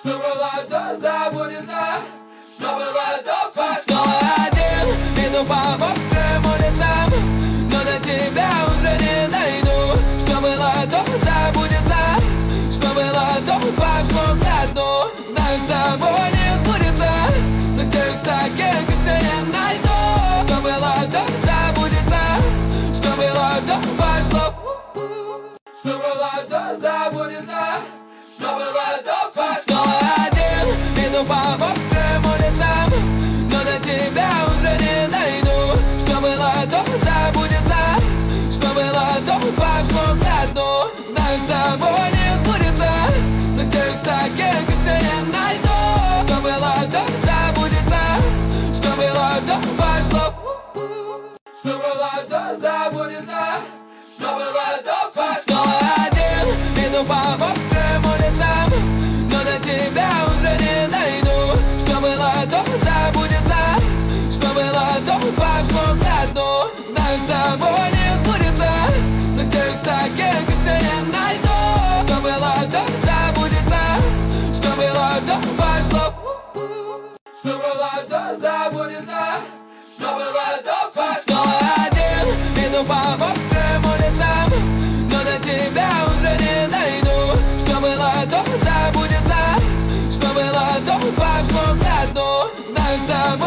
Что было, то забудется. Что было, то пошло. Снова один, иду по мокрым улицам, но до тебя уже не дойду. Что было, то забудется. Что было, то пошло ко дну. Знаю, с тобой не сбудется, но ты в таких, как ты, не найду. Что было, то забудется. Что было, то пошло. Что было, то забудется. Что было, то пошло. Снова один, иду по мокрым улицам, но до тебя уже не дойду. Что было, то забудется. Что было, то пошло ко дну. Знаю, с тобой не сбудется, но ты в таких, как ты, не найду. Что было, то забудется. Что было, то пошло. Что было, то забудется. Что было, то пошло. Снова один, иду по мокрым улицам, но до тебя уже не дойду. Что было, то забудется. Что было, то пошло ко дну. Знаю, с тобой не сбудется, но ты в таких, как ты, не найду. Что было, то забудется. Что было, то пошло. Что было, то забудется. Что было, то пошло. Снова один, иду по мокрым улицам, но до тебя уже не дойду. Что было, то забудется. Что было, то пошло ко дну. Знаю, с тобой